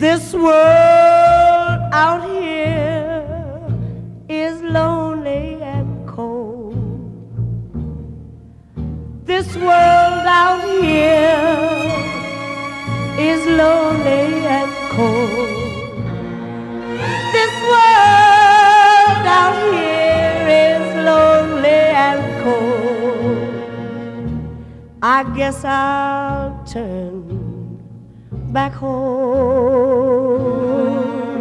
This world out here is lonely and cold. This world out here is lonely and cold. This world out here is lonely and cold. I guess I'll turn back home.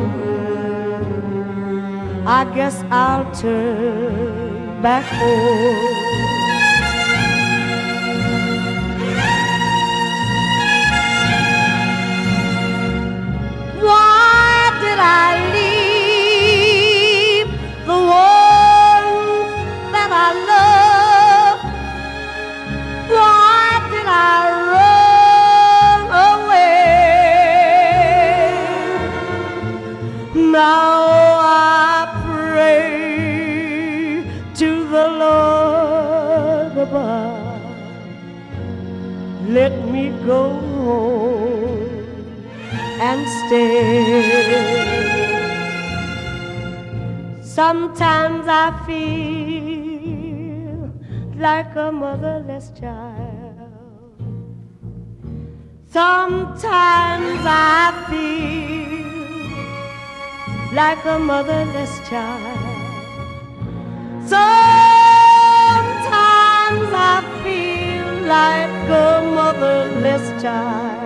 I guess I'll turn back home. Why did I leave the one that I love? Why did I run away? Now I pray to the Lord above, let me go home and stay. Sometimes I feel like a motherless child. Sometimes I feel like a motherless child. Sometimes I feel like a motherless child.